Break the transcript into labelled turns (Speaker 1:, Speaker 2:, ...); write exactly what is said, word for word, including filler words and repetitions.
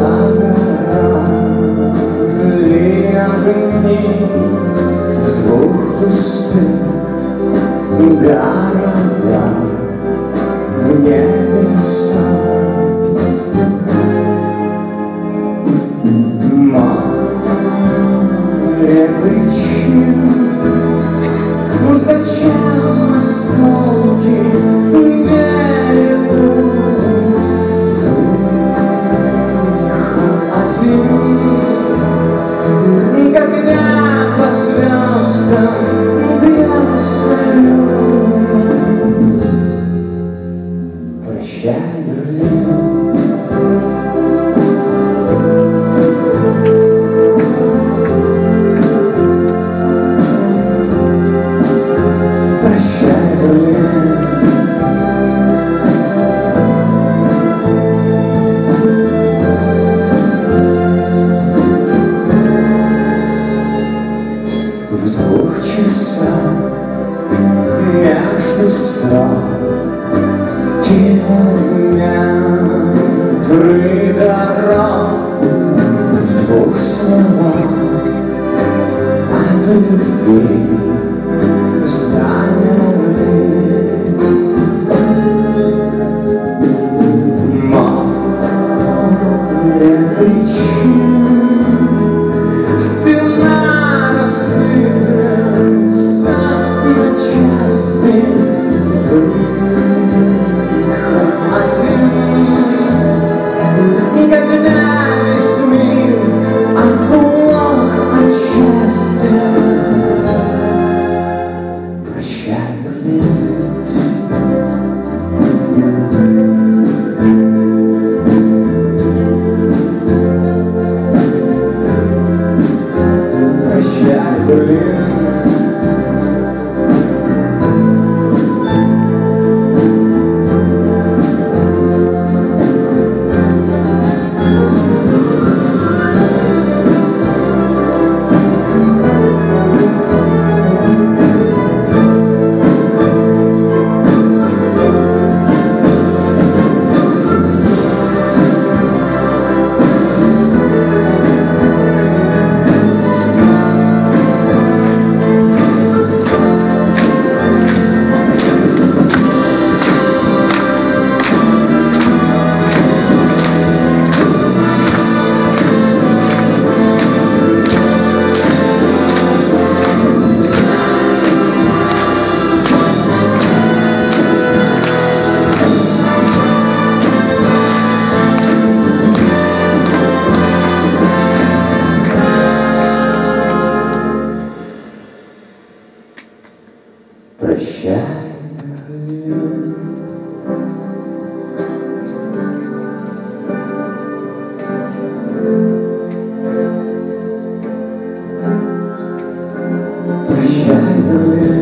Speaker 1: догорали огни в двух пустых городах в небеса. Море причин, ну зачем осколки берегу? Выход один, когда по звездам бьется лед. Прощай, Берлин. Прощай, Берлин. В двух часах между строк километры дорог, в двух словах от любви замерли. Море причин, стена рассыплется на части. Выход один, когда весь мир оглох от счастья. Прощай, Берлин. Прощай, Берлин. Прощай, Берлин. Прощай, Берлин.